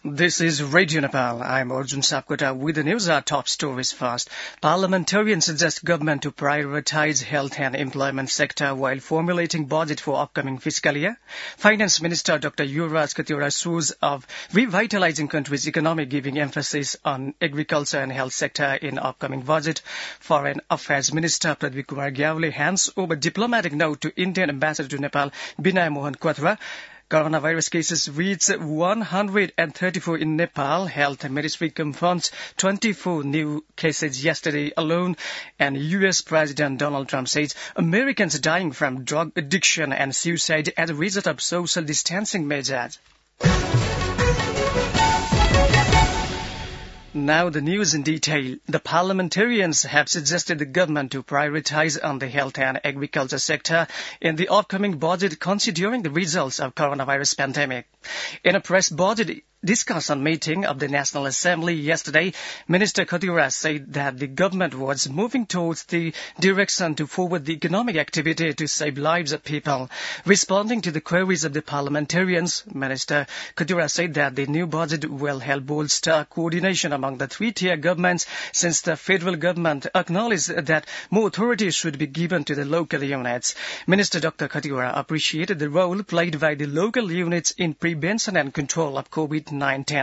This is Radio Nepal. I'm Arjun Sapkota with the news. Our top stories first. Parliamentarians suggest government to prioritize health and employment sector while formulating budget for upcoming fiscal year. Finance Minister Dr. Yuvraj Kathiawar shows of revitalizing country's economy, giving emphasis on agriculture and health sector in upcoming budget. Foreign Affairs Minister Pradeep Kumar Gyawale hands over diplomatic note to Indian Ambassador to Nepal, Binay Mohan Quatra. Coronavirus cases reached 134 in Nepal. Health Ministry confirms 24 new cases yesterday alone. And U.S. President Donald Trump says Americans dying from drug addiction and suicide as a result of social distancing measures. Now the news in detail. The parliamentarians have suggested the government to prioritize on the health and agriculture sector in the upcoming budget, considering the results of coronavirus pandemic. In a press budget discussion meeting of the National Assembly yesterday, Minister Kathiawar said that the government was moving towards the direction to forward the economic activity to save lives of people. Responding to the queries of the parliamentarians, Minister Kathiawar said that the new budget will help bolster coordination among the three-tier governments, since the federal government acknowledged that more authority should be given to the local units. Minister Dr. Kathiawar appreciated the role played by the local units in prevention and control of COVID-19.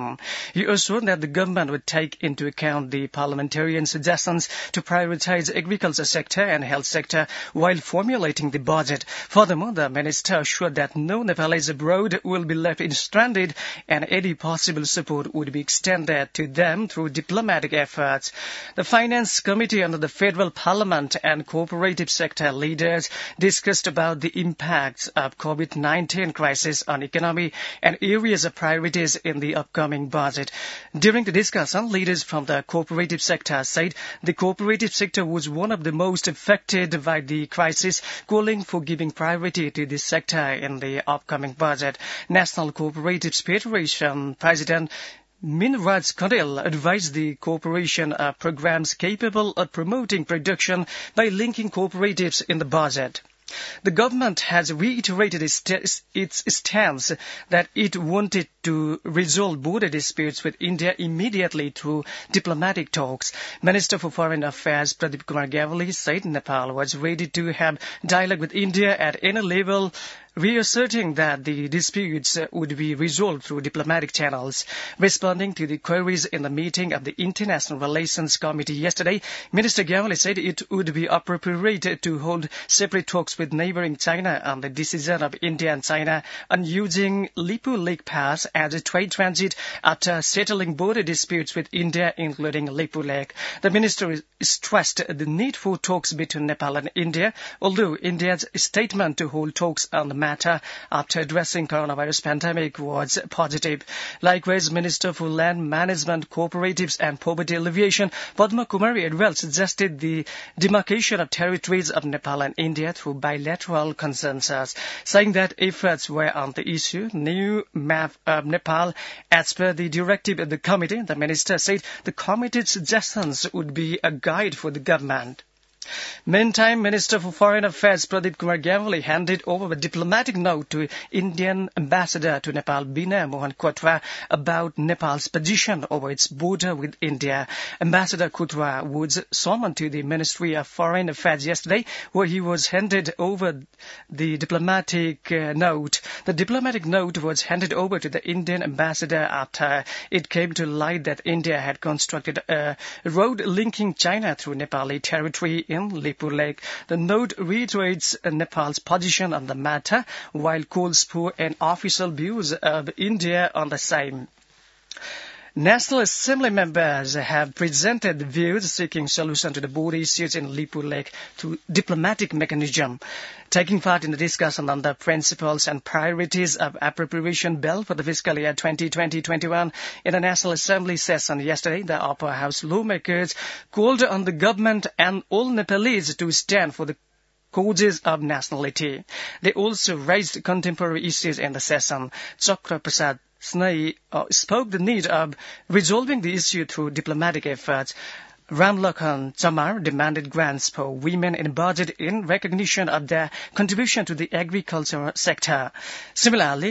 He assured that the government would take into account the parliamentarian suggestions to prioritize agriculture sector and health sector while formulating the budget. Furthermore, the minister assured that no Nepalese abroad will be left stranded and any possible support would be extended to them through diplomatic efforts. The Finance Committee under the Federal Parliament and cooperative sector leaders discussed about the impacts of COVID-19 crisis on economy and areas of priorities in the upcoming budget. During the discussion, leaders from the cooperative sector said the cooperative sector was one of the most affected by the crisis, calling for giving priority to this sector in the upcoming budget. National Cooperatives Federation President Minraj Kandel advised the cooperation of programs capable of promoting production by linking cooperatives in the budget. The government has reiterated its stance that it wanted to resolve border disputes with India immediately through diplomatic talks. Minister for Foreign Affairs Pradeep Kumar Gyawale said Nepal was ready to have dialogue with India at any level, reasserting that the disputes would be resolved through diplomatic channels. Responding to the queries in the meeting of the International Relations Committee yesterday, Minister Gyawale said it would be appropriate to hold separate talks with neighboring China on the decision of India and China on using Lipu Lake Pass as a trade transit after settling border disputes with India, including Lipu Lake. The minister stressed the need for talks between Nepal and India, although India's statement to hold talks on the matter after addressing coronavirus pandemic was positive. Likewise, Minister for Land Management, Cooperatives and Poverty Alleviation, Padma Kumari Adwal, suggested the demarcation of territories of Nepal and India through bilateral consensus, saying that efforts were on the issue. New map of Nepal as per the directive of the committee. The minister said the committee's suggestions would be a guide for the government. Meantime, Minister for Foreign Affairs Pradeep Kumar Gyawale handed over a diplomatic note to Indian Ambassador to Nepal, Binay Mohan Quatra, about Nepal's position over its border with India. Ambassador Quatra was summoned to the Ministry of Foreign Affairs yesterday, where he was handed over the diplomatic note. The diplomatic note was handed over to the Indian Ambassador after it came to light that India had constructed a road linking China through Nepali territory in Lipu Lake. The note reiterates Nepal's position on the matter, while calls for an official views of India on the same. National Assembly members have presented views seeking solution to the border issues in Lipu Lake through diplomatic mechanism. Taking part in the discussion on the principles and priorities of appropriation bill for the fiscal year 2020-21 in a National Assembly session yesterday, the upper house lawmakers called on the government and all Nepalese to stand for the causes of nationality. They also raised contemporary issues in the session. Chakra Prasad Snai spoke the need of resolving the issue through diplomatic efforts. Ramlakhan Chamar demanded grants for women in budget in recognition of their contribution to the agricultural sector. Similarly,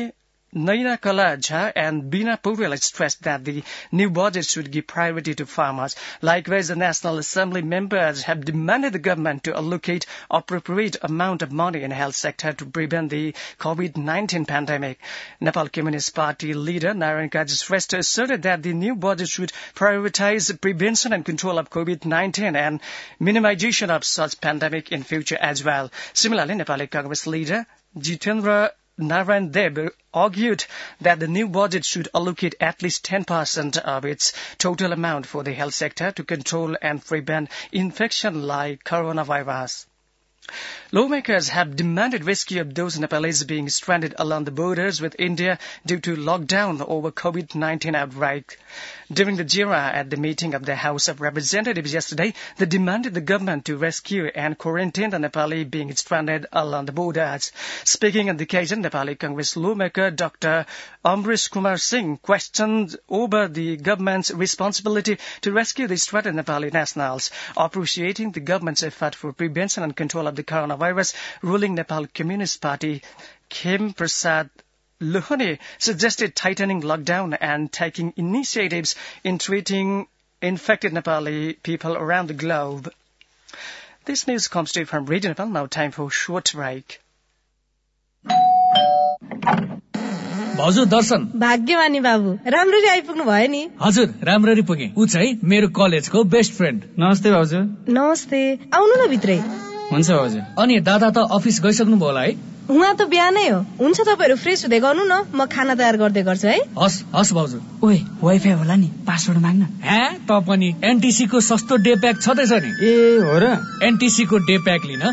Naina Kala Jha and Bina Pourial stressed that the new budget should give priority to farmers. Likewise, the National Assembly members have demanded the government to allocate appropriate amount of money in the health sector to prevent the COVID-19 pandemic. Nepal Communist Party leader Narayan Kajashrestha asserted that the new budget should prioritize prevention and control of COVID-19 and minimization of such pandemic in future as well. Similarly, Nepali Congress leader Jitendra Narayan Deb argued that the new budget should allocate at least 10% of its total amount for the health sector to control and prevent infection like coronavirus. Lawmakers have demanded rescue of those Nepalese being stranded along the borders with India due to lockdown over COVID-19 outbreak. During the JIRA at the meeting of the House of Representatives yesterday, they demanded the government to rescue and quarantine the Nepali being stranded along the borders. Speaking on the occasion, Nepali Congress lawmaker Dr. Amrish Kumar Singh questioned over the government's responsibility to rescue the stranded Nepali nationals, appreciating the government's effort for prevention and control of the coronavirus. Ruling Nepal Communist Party Khem Prasad Lohane suggested tightening lockdown and taking initiatives in treating infected Nepali people around the globe. This news comes to you from Radio Nepal. Now time for short break. हजुर दर्शन भाग्यमानी बाबु राम्ररी आइपुग्नु भयो नि हजुर राम्ररी पुगे उ चाहिँ मेरो कलेजको बेस्ट फ्रेन्ड नमस्ते भाउजू नमस्ते आउनु न भित्रै हुन्छ भाउजू अनि दादा त अफिस गइसक्नु भयो होला है उहाँ त बिहानै हो हुन्छ तपाईहरु फ्रेश हुँदै गर्नु न म खाना तयार गर्दै गर्छु है हस् हस् भाउजू ओए वाइफाई होला नि पासवर्ड माग्न हे त पनि एनटीसी को सस्तो डे प्याक छदैछ नि ए हो र एनटीसी को डे प्याक लिन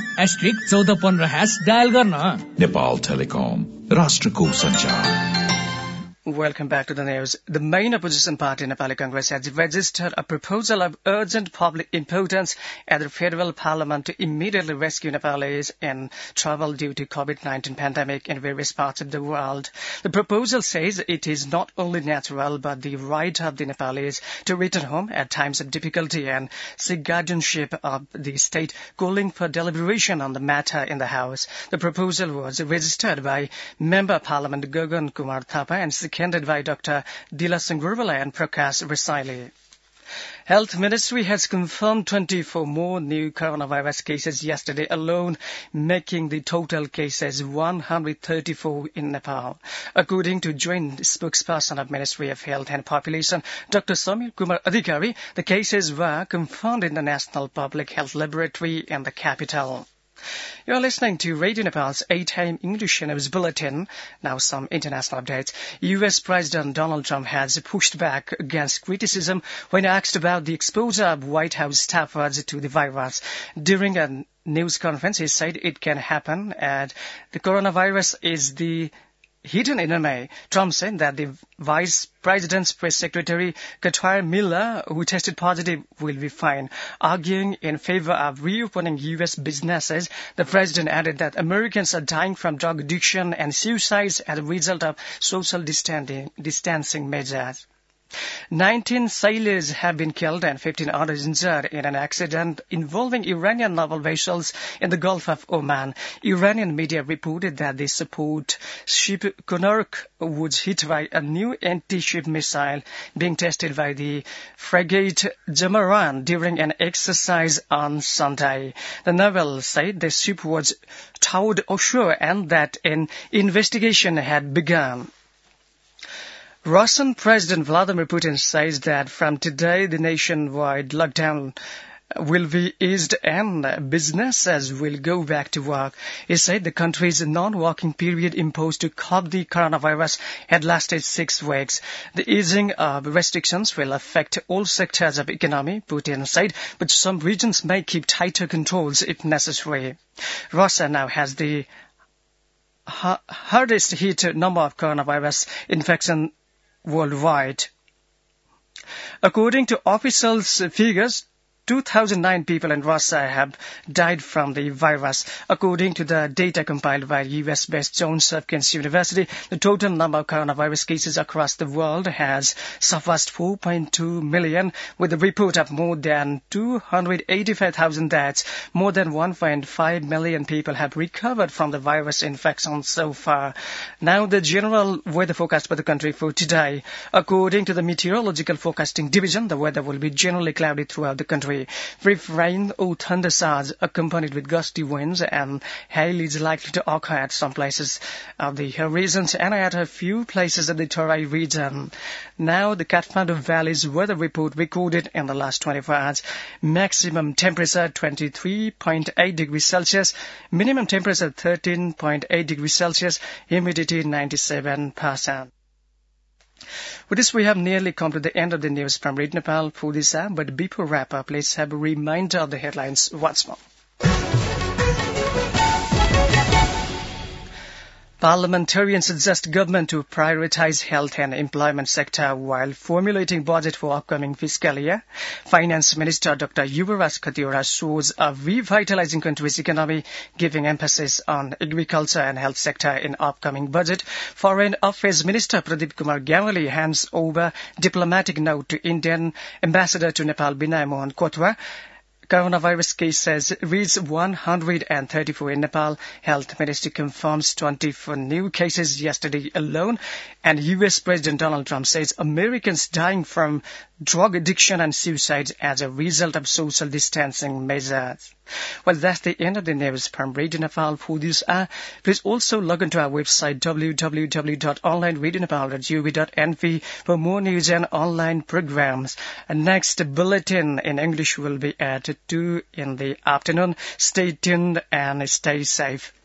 *1415# डायल गर्न नेपाल टेलिकम राष्ट्रको सञ्चार Welcome back to the news. The main opposition party, Nepali Congress, has registered a proposal of urgent public importance at the federal parliament to immediately rescue Nepalese in trouble due to COVID-19 pandemic in various parts of the world. The proposal says it is not only natural but the right of the Nepalese to return home at times of difficulty and seek guardianship of the state, calling for deliberation on the matter in the House. The proposal was registered by Member Parliament Gagan Kumar Thapa and seconded by Dr. Dila Singurvala and Prakash Rasaili. Health Ministry has confirmed 24 more new coronavirus cases yesterday alone, making the total cases 134 in Nepal. According to joint spokesperson of Ministry of Health and Population, Dr. Samir Kumar Adhikari, the cases were confirmed in the National Public Health Laboratory in the capital. You're listening to Radio Nepal's 8 a.m. English News Bulletin. Now some international updates. U.S. President Donald Trump has pushed back against criticism when asked about the exposure of White House staffers to the virus. During a news conference, he said it can happen and the coronavirus is the hidden enemy. Trump said that the Vice President's press secretary, Katwar Miller, who tested positive, will be fine. Arguing in favor of reopening U.S. businesses, the president added that Americans are dying from drug addiction and suicides as a result of social distancing measures. 19 sailors have been killed and 15 others injured in an accident involving Iranian naval vessels in the Gulf of Oman. Iranian media reported that the support ship Konark was hit by a new anti-ship missile being tested by the frigate Jamaran during an exercise on Sunday. The naval said the ship was towed ashore and that an investigation had begun. Russian President Vladimir Putin says that from today the nationwide lockdown will be eased and businesses will go back to work. He said the country's non-working period imposed to curb the coronavirus had lasted 6 weeks. The easing of restrictions will affect all sectors of economy, Putin said, but some regions may keep tighter controls if necessary. Russia now has the hardest hit number of coronavirus infections worldwide. According to official figures, 2,009 people in Russia have died from the virus. According to the data compiled by US-based Johns Hopkins University, the total number of coronavirus cases across the world has surpassed 4.2 million, with a report of more than 285,000 deaths. More than 1.5 million people have recovered from the virus infection so far. Now, the general weather forecast for the country for today. According to the Meteorological Forecasting Division, the weather will be generally cloudy throughout the country. Brief rain or thunderstorms accompanied with gusty winds and hail is likely to occur at some places of the regions and at a few places of the Terai region. Now, the Kathmandu Valley's weather report recorded in the last 24 hours. Maximum temperature 23.8 degrees Celsius, minimum temperature 13.8 degrees Celsius, humidity 97%. With this, we have nearly come to the end of the news from Radio Nepal for this hour, but before wrap up, let's have a reminder of the headlines once more. Parliamentarians suggest government to prioritize health and employment sector while formulating budget for upcoming fiscal year. Finance Minister Dr. Yuvaraj Khatiwara shows of revitalizing country's economy, giving emphasis on agriculture and health sector in upcoming budget. Foreign Affairs Minister Pradeep Kumar Gyawali hands over diplomatic note to Indian Ambassador to Nepal Binay Mohan Kotwa. Coronavirus cases reached 134 in Nepal. Health Ministry confirms 24 new cases yesterday alone. And U.S. President Donald Trump says Americans dying from drug addiction and suicide as a result of social distancing measures. Well, that's the end of the news from Radio Nepal for this hour. Please also log into our website www.onlineradionepal.gov.np for more news and online programs. And next bulletin in English will be at 2 in the afternoon. Stay tuned and stay safe.